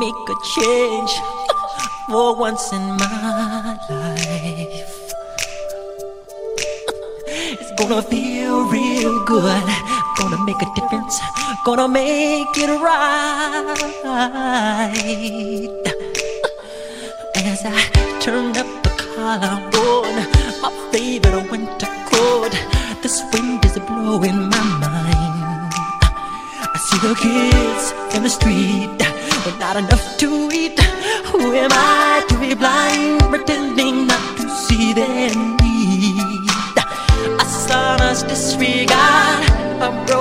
make a change for once in my life. It's gonna feel real good, gonna make a difference, gonna make it right. As I turn up the collar on my favorite winter coat, this wind is blowing my mind. I see the kids in the street with not enough to eat. Who am I to be blind, pretending not to see their need? A son's disregard, a broken